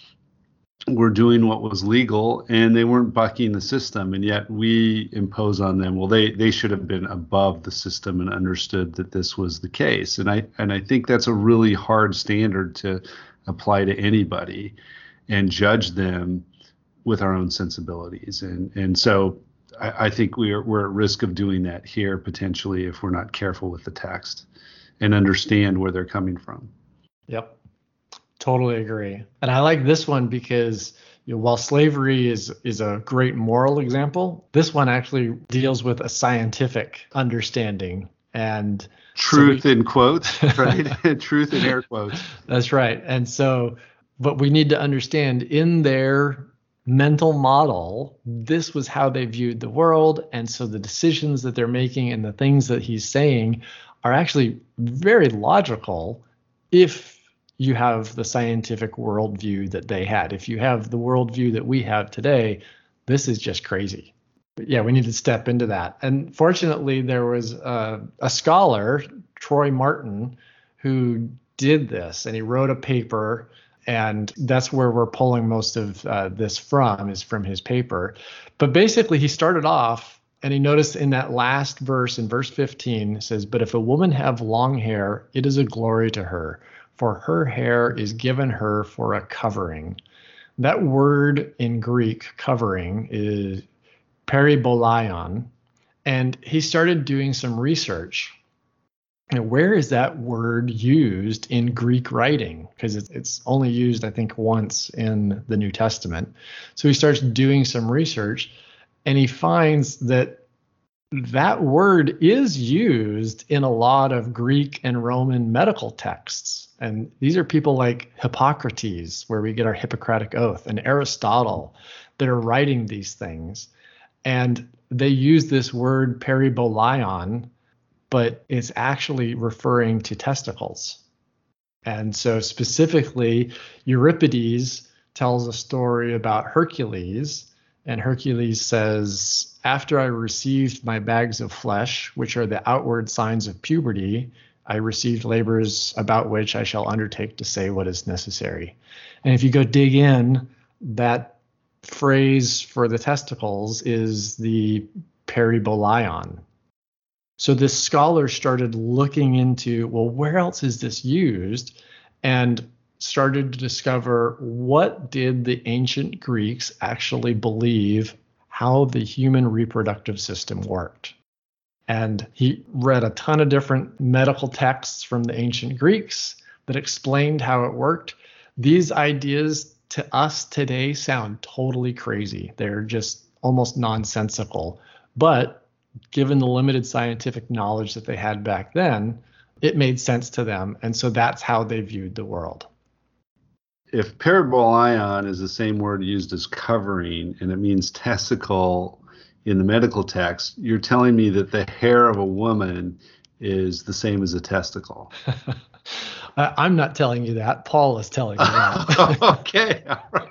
were doing what was legal, and they weren't bucking the system, and yet we impose on them, well, they should have been above the system and understood that this was the case. And I think that's a really hard standard to apply to anybody and judge them with our own sensibilities. And so I think we're at risk of doing that here potentially if we're not careful with the text and understand where they're coming from. Yep. Totally agree. And I like this one because while slavery is a great moral example, this one actually deals with a scientific understanding. And truth in quotes, right? Truth in air quotes. That's right. And so, but we need to understand in their mental model, this was how they viewed the world. And so the decisions that they're making and the things that he's saying are actually very logical if you have the scientific worldview that they had. If you have the worldview that we have today, this is just crazy. But yeah, we need to step into that. And fortunately, there was a scholar, Troy Martin, who did this, and he wrote a paper, and that's where we're pulling most of this from, is from his paper. But basically, he started off, and he noticed in that last verse, in verse 15, it says, "But if a woman have long hair, it is a glory to her, for her hair is given her for a covering." That word in Greek, covering, is peribolaion. And he started doing some research. Where is that word used in Greek writing? Because it's only used, I think, once in the New Testament. So he starts doing some research, and he finds that that word is used in a lot of Greek and Roman medical texts. And these are people like Hippocrates, where we get our Hippocratic Oath, and Aristotle that are writing these things. And they use this word peribolaion, but it's actually referring to testicles. And so specifically, Euripides tells a story about Hercules, and Hercules says, "After I received my bags of flesh, which are the outward signs of puberty, I received labors about which I shall undertake to say what is necessary." And if you go dig in, that phrase for the testicles is the peribolaion. So this scholar started looking into, well, where else is this used? And started to discover, what did the ancient Greeks actually believe how the human reproductive system worked? And he read a ton of different medical texts from the ancient Greeks that explained how it worked. These ideas to us today sound totally crazy. They're just almost nonsensical. But given the limited scientific knowledge that they had back then, it made sense to them. And so that's how they viewed the world. If peribolaion is the same word used as covering, and it means testicle in the medical text, you're telling me that the hair of a woman is the same as a testicle. I'm not telling you that. Paul is telling you that. Okay,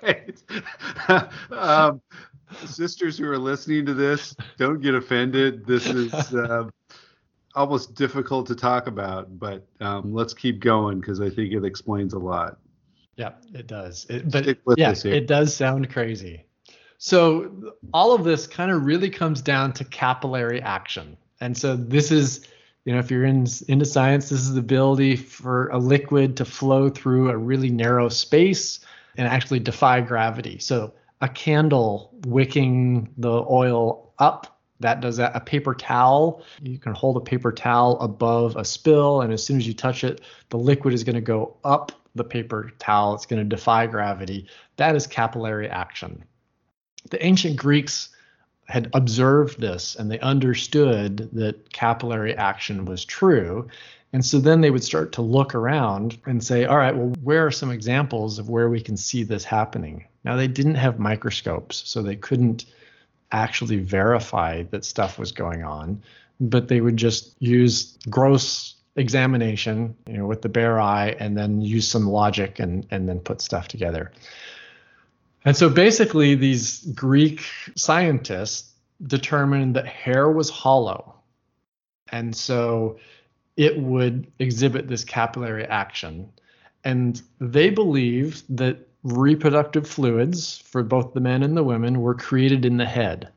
all right. Sisters who are listening to this, don't get offended. This is almost difficult to talk about, but let's keep going because I think it explains a lot. Yeah, it does. It does sound crazy. So all of this kind of really comes down to capillary action. And so this is, if you're into science, this is the ability for a liquid to flow through a really narrow space and actually defy gravity. So a candle wicking the oil up, that does that. A paper towel, you can hold a paper towel above a spill, and as soon as you touch it, the liquid is going to go up the paper towel. It's going to defy gravity. That is capillary action. The ancient Greeks had observed this, and they understood that capillary action was true. And so then they would start to look around and say, all right, well, where are some examples of where we can see this happening? Now, they didn't have microscopes, so they couldn't actually verify that stuff was going on, but they would just use gross examination, with the bare eye, and then use some logic and then put stuff together. And so basically these Greek scientists determined that hair was hollow. And so it would exhibit this capillary action. And they believed that reproductive fluids for both the men and the women were created in the head.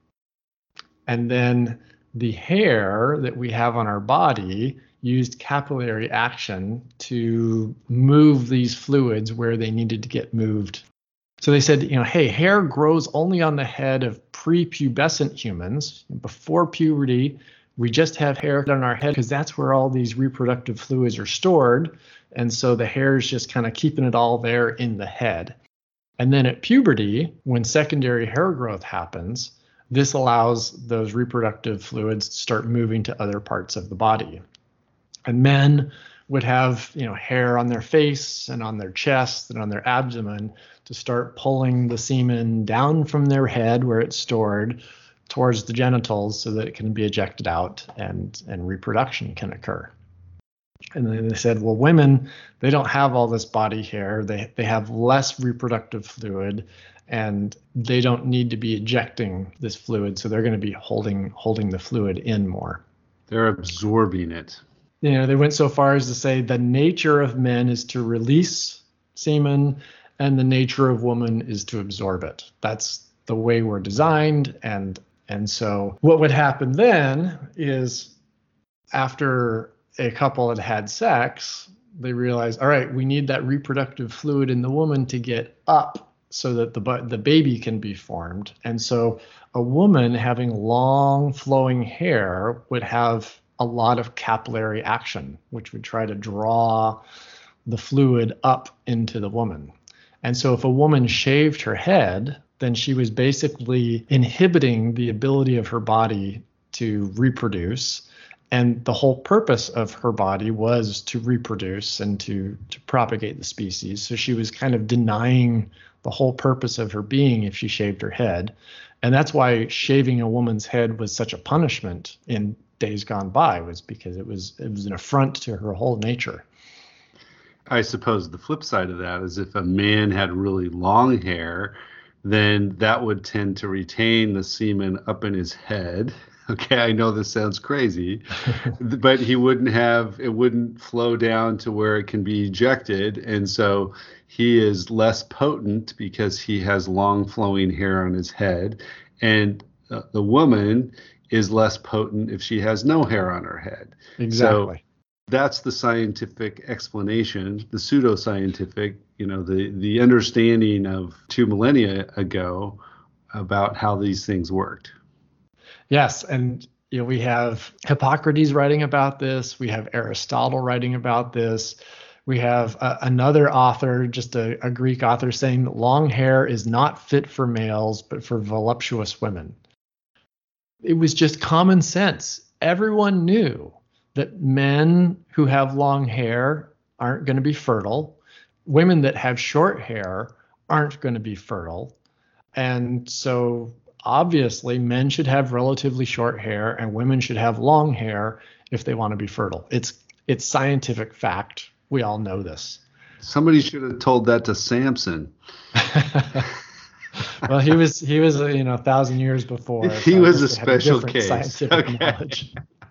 And then the hair that we have on our body used capillary action to move these fluids where they needed to get moved. So they said, hey, hair grows only on the head of prepubescent humans. Before puberty, we just have hair on our head because that's where all these reproductive fluids are stored. And so the hair is just kind of keeping it all there in the head. And then at puberty, when secondary hair growth happens, this allows those reproductive fluids to start moving to other parts of the body. And men would have, hair on their face and on their chest and on their abdomen to start pulling the semen down from their head where it's stored towards the genitals so that it can be ejected out and reproduction can occur. And then they said, well, women, they don't have all this body hair. They have less reproductive fluid, and they don't need to be ejecting this fluid, so they're going to be holding the fluid in more. They're absorbing it. They went so far as to say the nature of men is to release semen, and the nature of woman is to absorb it. That's the way we're designed, and so what would happen then is after a couple had had sex, they realized, all right, we need that reproductive fluid in the woman to get up so that the baby can be formed. And so a woman having long flowing hair would have a lot of capillary action, which would try to draw the fluid up into the woman. And so if a woman shaved her head, then she was basically inhibiting the ability of her body to reproduce. And the whole purpose of her body was to reproduce and to propagate the species. So she was kind of denying the whole purpose of her being if she shaved her head. And that's why shaving a woman's head was such a punishment in days gone by, was because it was an affront to her whole nature. I suppose the flip side of that is if a man had really long hair, then that would tend to retain the semen up in his head. Okay, I know this sounds crazy, but it wouldn't flow down to where it can be ejected. And so he is less potent because he has long flowing hair on his head. And the woman is less potent if she has no hair on her head. Exactly. So that's the scientific explanation, the pseudoscientific, the understanding of 2 millennia ago about how these things worked. Yes, and we have Hippocrates writing about this. We have Aristotle writing about this. We have another author, just a Greek author, saying that long hair is not fit for males, but for voluptuous women. It was just common sense. Everyone knew that men who have long hair aren't going to be fertile. Women that have short hair aren't going to be fertile. And so obviously, men should have relatively short hair and women should have long hair if they want to be fertile. It's scientific fact. We all know this. Somebody should have told that to Samson. Well, he was 1,000 years before. He was a special case. Scientific knowledge.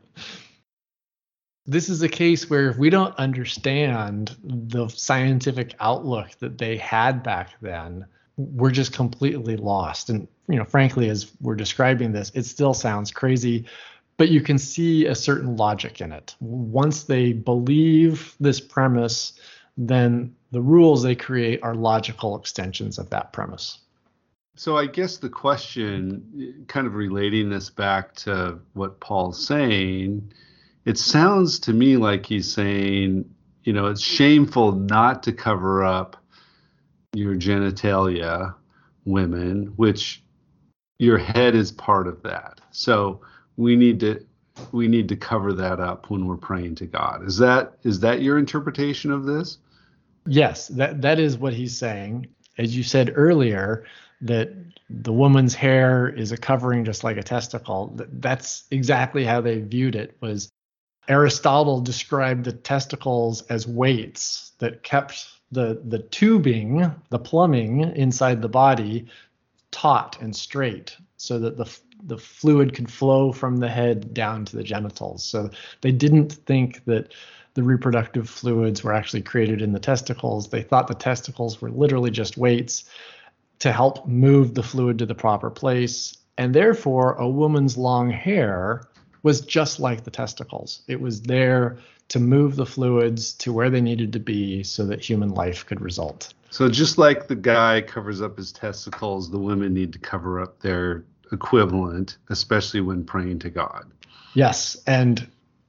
This is a case where if we don't understand the scientific outlook that they had back then, we're just completely lost. And, frankly, as we're describing this, it still sounds crazy, but you can see a certain logic in it. Once they believe this premise, then the rules they create are logical extensions of that premise. So I guess the question, kind of relating this back to what Paul's saying, it sounds to me like he's saying, it's shameful not to cover up your genitalia, women, which your head is part of that. So we need to cover that up when we're praying to God. Is that your interpretation of this? Yes, that is what he's saying. As you said earlier, that the woman's hair is a covering just like a testicle. That's exactly how they viewed it. Was Aristotle described the testicles as weights that kept the tubing, the plumbing inside the body taut and straight so that the fluid could flow from the head down to the genitals. So they didn't think that the reproductive fluids were actually created in the testicles. They thought the testicles were literally just weights to help move the fluid to the proper place. And therefore, a woman's long hair was just like the testicles. It was there to move the fluids to where they needed to be so that human life could result. So just like the guy covers up his testicles, the women need to cover up their equivalent, especially when praying to God. Yes, and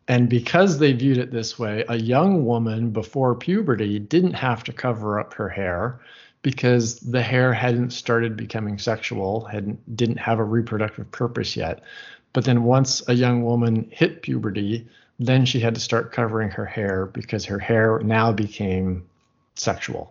And because they viewed it this way, a young woman before puberty didn't have to cover up her hair because the hair hadn't started becoming sexual, didn't have a reproductive purpose yet. But then once a young woman hit puberty, then she had to start covering her hair because her hair now became sexual.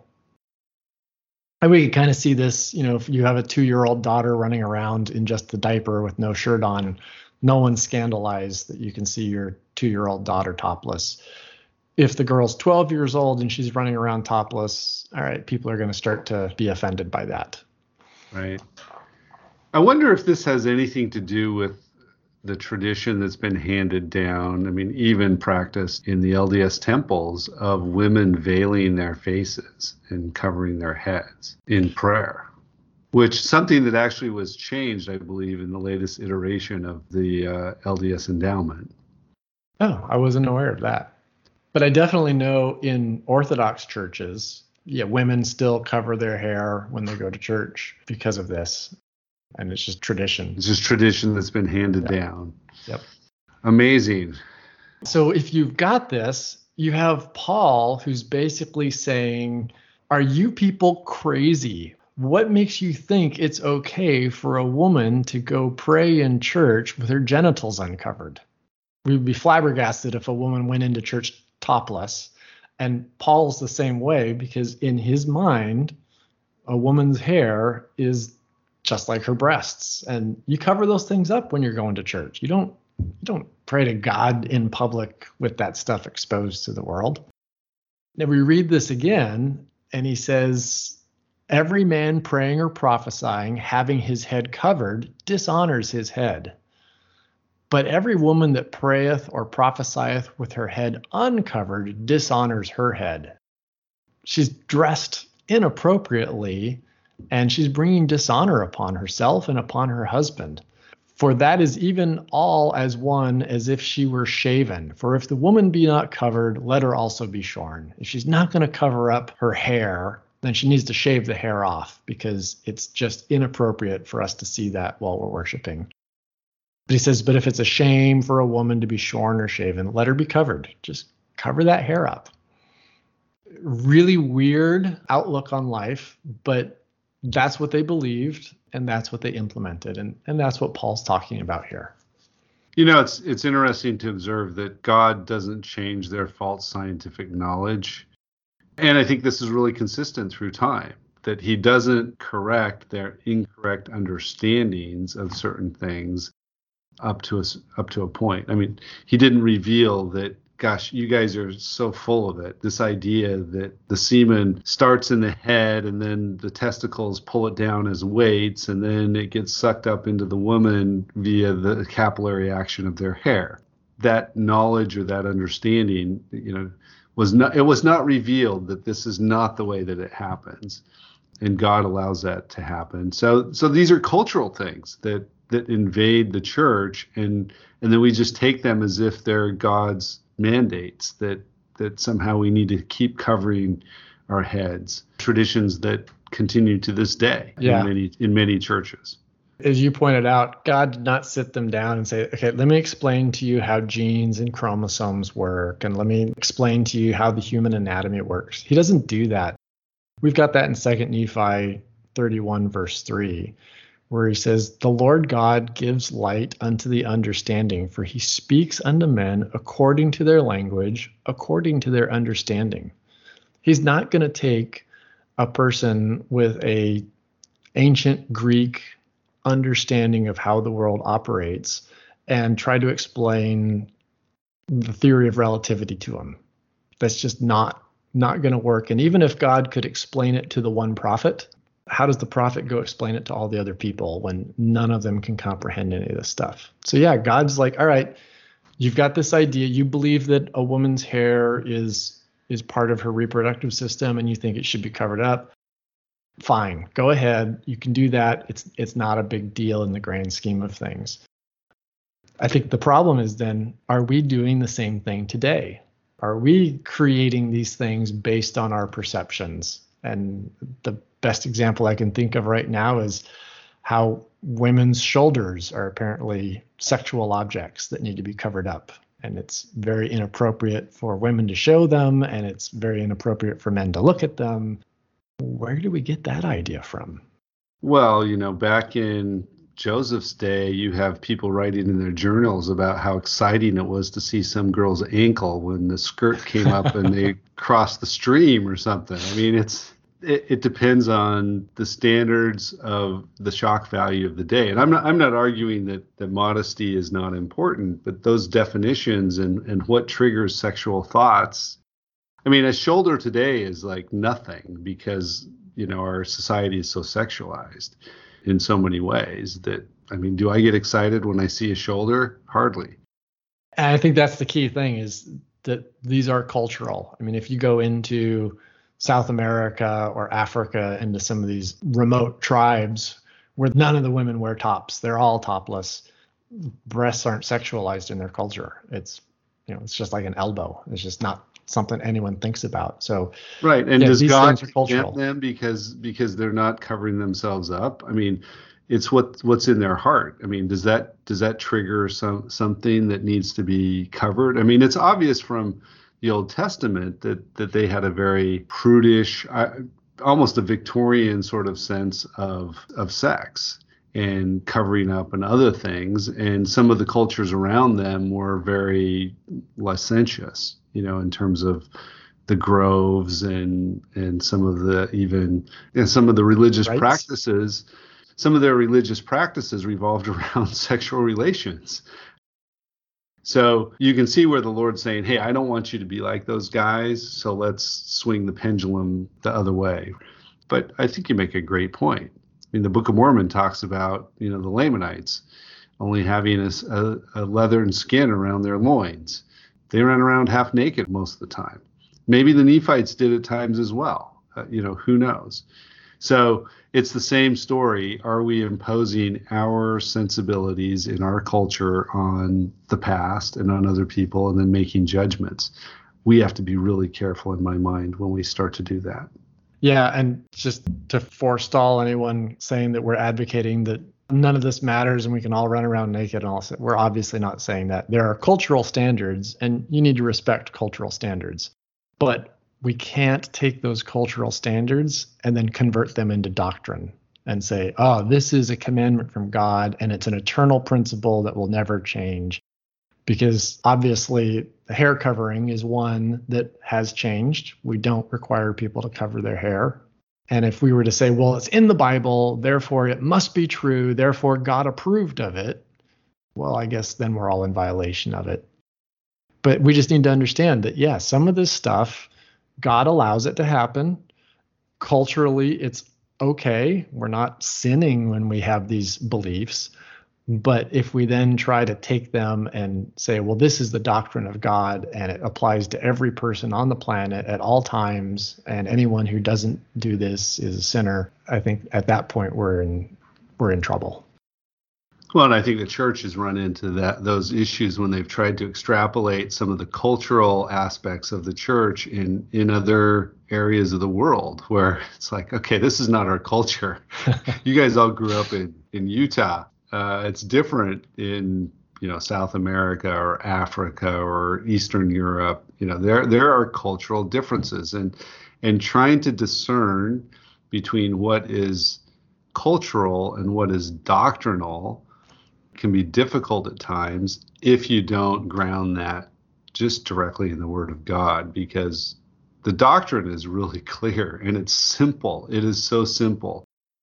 And we can kind of see this, if you have a 2-year-old daughter running around in just the diaper with no shirt on, no one's scandalized that you can see your 2-year-old daughter topless. If the girl's 12 years old and she's running around topless, all right, people are going to start to be offended by that. Right. I wonder if this has anything to do with the tradition that's been handed down, even practiced in the LDS temples, of women veiling their faces and covering their heads in prayer, which something that actually was changed, I believe, in the latest iteration of the LDS endowment. Oh, I wasn't aware of that. But I definitely know in Orthodox churches, women still cover their hair when they go to church because of this. And it's just tradition. It's just tradition that's been handed down. Yep. Amazing. So if you've got this, you have Paul who's basically saying, are you people crazy? What makes you think it's okay for a woman to go pray in church with her genitals uncovered? We'd be flabbergasted if a woman went into church topless. And Paul's the same way, because in his mind, a woman's hair is just like her breasts. And you cover those things up when you're going to church. You don't pray to God in public with that stuff exposed to the world. Now we read this again, and he says, every man praying or prophesying, having his head covered, dishonors his head. But every woman that prayeth or prophesieth with her head uncovered dishonors her head. She's dressed inappropriately, and she's bringing dishonor upon herself and upon her husband. For that is even all as one as if she were shaven. For if the woman be not covered, let her also be shorn. If she's not going to cover up her hair, then she needs to shave the hair off, because it's just inappropriate for us to see that while we're worshiping. But he says, but if it's a shame for a woman to be shorn or shaven, let her be covered. Just cover that hair up. Really weird outlook on life, but that's what they believed, and that's what they implemented, and that's what Paul's talking about here. It's interesting to observe that God doesn't change their false scientific knowledge. And I think this is really consistent through time, that he doesn't correct their incorrect understandings of certain things up to a point. He didn't reveal that, gosh, you guys are so full of it. This idea that the semen starts in the head and then the testicles pull it down as weights, and then it gets sucked up into the woman via the capillary action of their hair. That knowledge or that understanding, was not revealed, that this is not the way that it happens. And God allows that to happen. So these are cultural things that invade the church, and then we just take them as if they're God's mandates, that somehow we need to keep covering our heads. Traditions that continue to this day in many churches. As you pointed out, God did not sit them down and say, okay, let me explain to you how genes and chromosomes work, and let me explain to you how the human anatomy works. He doesn't do that. We've got that in 2 Nephi 31, verse 3, where he says, the Lord God gives light unto the understanding, for he speaks unto men according to their language, according to their understanding. He's not going to take a person with a ancient Greek understanding of how the world operates and try to explain the theory of relativity to them. That's just not going to work. And even if God could explain it to the one prophet, how does the prophet go explain it to all the other people when none of them can comprehend any of this stuff? So yeah, God's like, all right, you've got this idea. You believe that a woman's hair is part of her reproductive system, and you think it should be covered up. Fine, go ahead. You can do that. It's not a big deal in the grand scheme of things. I think the problem is then, are we doing the same thing today? Are we creating these things based on our perceptions? And the best example I can think of right now is how women's shoulders are apparently sexual objects that need to be covered up. and it's very inappropriate for women to show them, and it's very inappropriate for men to look at them. Where do we get that idea from? Well, back in Joseph's day, you have people writing in their journals about how exciting it was to see some girl's ankle when the skirt came up and they crossed the stream or something. I mean, it depends on the standards of the shock value of the day. And I'm not arguing that modesty is not important, but those definitions and what triggers sexual thoughts. I mean, a shoulder today is like nothing because, our society is so sexualized in so many ways that, I mean, do I get excited when I see a shoulder? Hardly. And I think that's the key thing, is that these are cultural. I mean, if you go into South America or Africa, into some of these remote tribes where none of the women wear tops, they're all topless. Breasts aren't sexualized in their culture. It's just like an elbow. It's just not something anyone thinks about. So right. And does these God things are cultural. condemn them because they're not covering themselves up? I mean, it's what's in their heart. I mean, does that trigger something that needs to be covered? I mean, it's obvious from the Old Testament that they had a very prudish, almost a Victorian sort of sense of sex and covering up and other things. And some of the cultures around them were very licentious, in terms of the groves and some of the religious Rights. practices. Some of their religious practices revolved around sexual relations. So you can see where the Lord's saying, hey, I don't want you to be like those guys, so let's swing the pendulum the other way. But I think you make a great point. I mean, the Book of Mormon talks about, the Lamanites only having a leathern skin around their loins. They ran around half naked most of the time. Maybe the Nephites did at times as well. Who knows? So it's the same story. Are we imposing our sensibilities in our culture on the past and on other people and then making judgments? We have to be really careful, in my mind, when we start to do that. Yeah, and just to forestall anyone saying that we're advocating that none of this matters and we can all run around naked and all that, we're obviously not saying that. There are cultural standards, and you need to respect cultural standards. But we can't take those cultural standards and then convert them into doctrine and say, oh, this is a commandment from God and it's an eternal principle that will never change. Because obviously the hair covering is one that has changed. We don't require people to cover their hair. And if we were to say, well, it's in the Bible, therefore it must be true, therefore God approved of it, well, I guess then we're all in violation of it. But we just need to understand that, yeah, some of this stuff, God allows it to happen. Culturally, it's okay. We're not sinning when we have these beliefs. But if we then try to take them and say, well, this is the doctrine of God and it applies to every person on the planet at all times, and anyone who doesn't do this is a sinner, I think at that point we're in trouble. Well, and I think the church has run into those issues when they've tried to extrapolate some of the cultural aspects of the church in other areas of the world, where it's like, okay, this is not our culture. You guys all grew up in Utah. It's different in South America or Africa or Eastern Europe. There are cultural differences, and trying to discern between what is cultural and what is doctrinal can be difficult at times if you don't ground that just directly in the Word of God, because the doctrine is really clear and it's simple. It is so simple.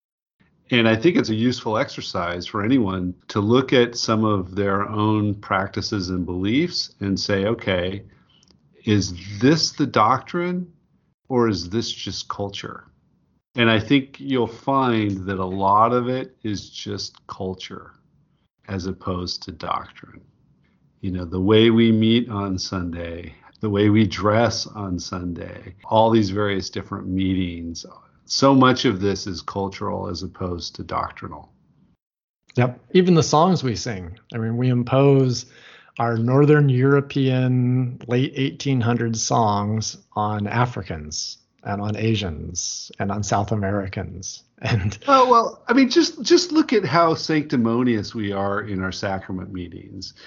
And I think it's a useful exercise for anyone to look at some of their own practices and beliefs and say, okay, is this the doctrine or is this just culture? And I think you'll find that a lot of it is just culture as opposed to doctrine. The way we meet on Sunday, the way we dress on Sunday, all these various different meetings. So much of this is cultural as opposed to doctrinal. Yep. Even the songs we sing. I mean, we impose our Northern European late 1800s songs on Africans and on Asians and on South Americans. And I mean, just look at how sanctimonious we are in our sacrament meetings.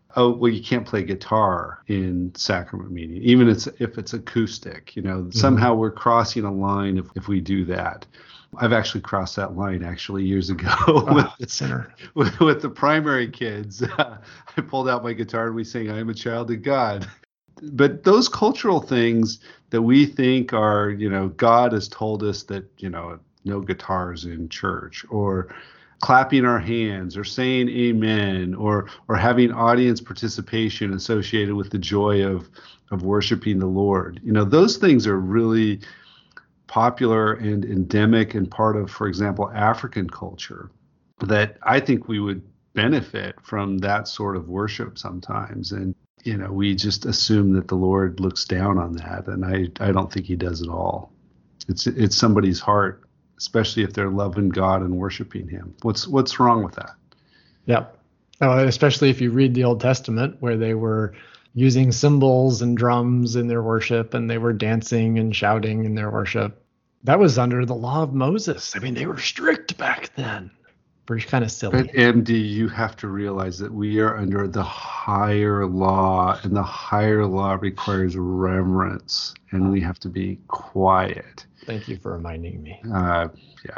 oh, well, you can't play guitar in sacrament meeting, even if it's acoustic. Somehow we're crossing a line if we do that. I've actually crossed that line years ago with the primary kids. I pulled out my guitar and we sang "I Am a Child of God." But those cultural things that we think are, God has told us that, no guitars in church, or clapping our hands, or saying amen, or having audience participation associated with the joy of worshiping the Lord. Those things are really popular and endemic and part of, for example, African culture, that I think we would benefit from that sort of worship sometimes. And we just assume that the Lord looks down on that, and I don't think he does at all. It's somebody's heart, especially if they're loving God and worshiping him. What's wrong with that? Yep. Especially if you read the Old Testament, where they were using cymbals and drums in their worship, and they were dancing and shouting in their worship. That was under the law of Moses. I mean, they were strict back then. Pretty kind of silly. But MD, you have to realize that we are under the higher law, and the higher law requires reverence, and we have to be quiet. Thank you for reminding me. Yeah.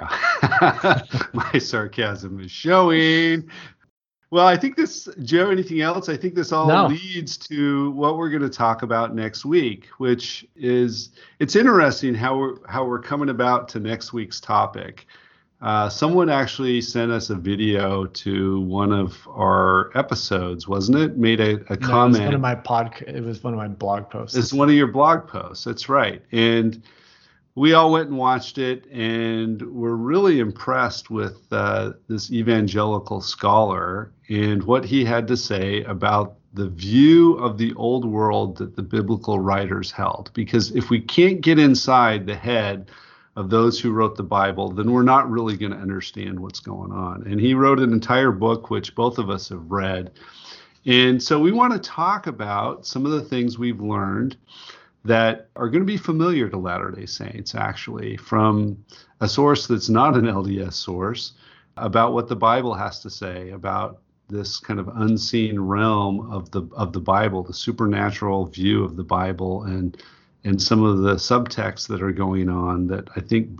My sarcasm is showing. Well, I think Joe, anything else? I think this all leads to what we're going to talk about next week, which is, it's interesting how we're coming about to next week's topic. Someone actually sent us a video to one of our episodes, wasn't it? Made a comment. It was one of my blog posts. It's one of your blog posts. That's right. And we all went and watched it, and we're really impressed with this evangelical scholar and what he had to say about the view of the old world that the biblical writers held. Because if we can't get inside the head of those who wrote the Bible, then we're not really going to understand what's going on. And he wrote an entire book, which both of us have read. And so we want to talk about some of the things we've learned that are going to be familiar to Latter-day Saints, actually, from a source that's not an LDS source, about what the Bible has to say about this kind of unseen realm of the Bible, the supernatural view of the Bible, and some of the subtexts that are going on that I think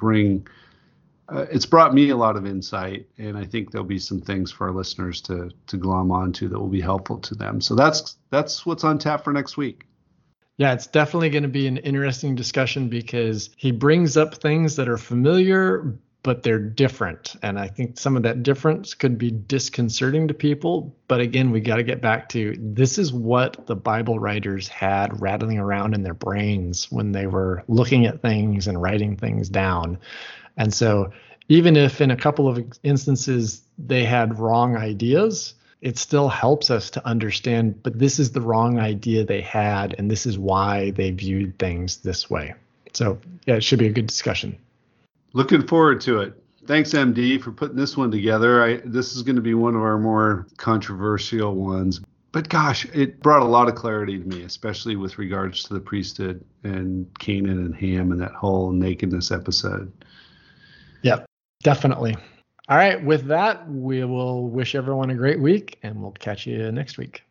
it's brought me a lot of insight, and I think there'll be some things for our listeners to glom onto that will be helpful to them. So that's what's on tap for next week. Yeah, it's definitely going to be an interesting discussion because he brings up things that are familiar, but they're different. And I think some of that difference could be disconcerting to people. But again, we got to get back to, this is what the Bible writers had rattling around in their brains when they were looking at things and writing things down. And so even if in a couple of instances they had wrong ideas, it still helps us to understand, but this is the wrong idea they had, and this is why they viewed things this way. So yeah, it should be a good discussion. Looking forward to it. Thanks, MD, for putting this one together. This is going to be one of our more controversial ones. But gosh, it brought a lot of clarity to me, especially with regards to the priesthood and Canaan and Ham and that whole nakedness episode. Yep, definitely. All right, with that, we will wish everyone a great week, and we'll catch you next week.